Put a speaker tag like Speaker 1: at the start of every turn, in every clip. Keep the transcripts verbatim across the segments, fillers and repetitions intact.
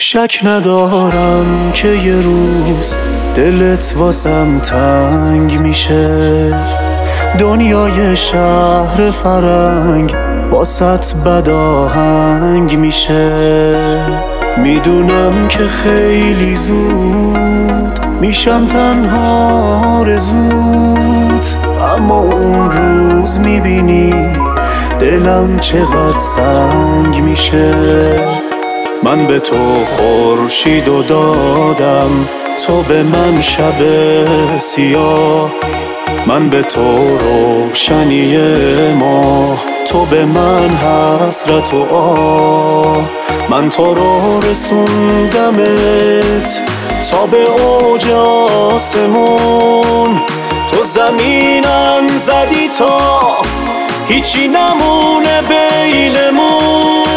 Speaker 1: شک ندارم که یه روز دلت واسم تنگ میشه، دنیای شهر فرنگ واسط بداهنگ میشه. میدونم که خیلی زود میشم تنها رزود، اما اون روز میبینی دلم چقدر سنگ میشه. من به تو خورشیدو دادم، تو به من شب سیاه. من به تو روشنی ماه، تو به من حسرت و آه. من تو رو رسوندمت تا به اوج آسمون، تو زمینم زدی تا هیچی نمونه بینمون.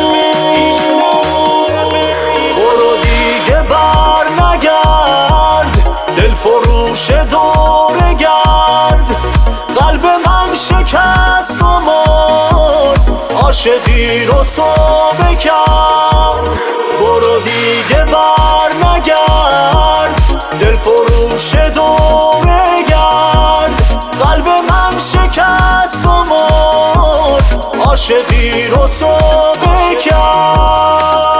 Speaker 1: برو دیگه بر نگرد، دل فروش دوره گرد. قلب من شکست و مرد، عاشقی رو تو بکرد. برو دیگه بر نگرد، دل فروش دوره گرد. قلب من شکست و مرد، عاشقی رو تو بکرد.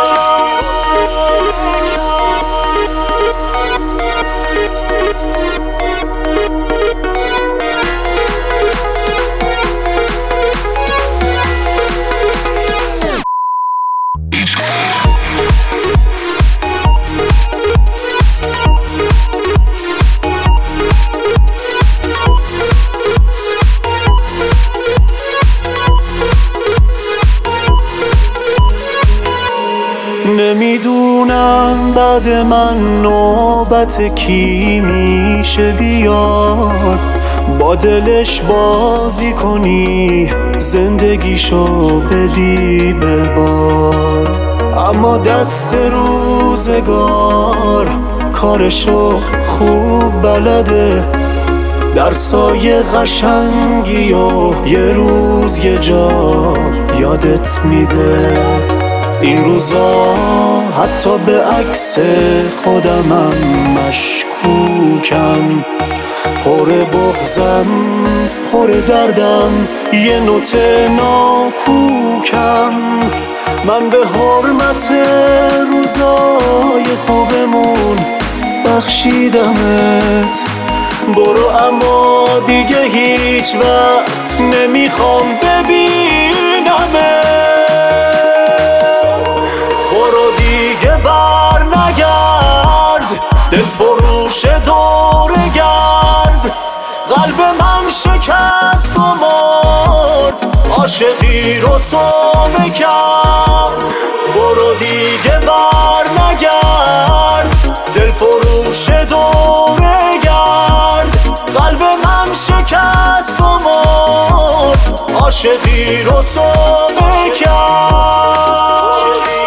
Speaker 1: نمیدونم بعد من نوبت کی میشه بیاد، با دلش بازی کنی زندگیشو بدی به باد. اما دست روزگار کارشو خوب بلده، در سایه قشنگی و یه روز یه جا یادت میده. این روزا حتی به عکس خودمم مشکوکم، پر بغضم پر دردم یه نوت ناکوکم. من به حرمت روزای خوبمون بخشیدمت. برو اما دیگه هیچ وقت نمیخوام ببینمت. بر نگرد، دل فروش دوره گرد. قلب من شکست و مرد، عاشقی رو تو بکرد. برو دیگه بر نگرد، دل فروش دوره گرد. قلب من شکست و مرد، عاشقی رو تو بکرد.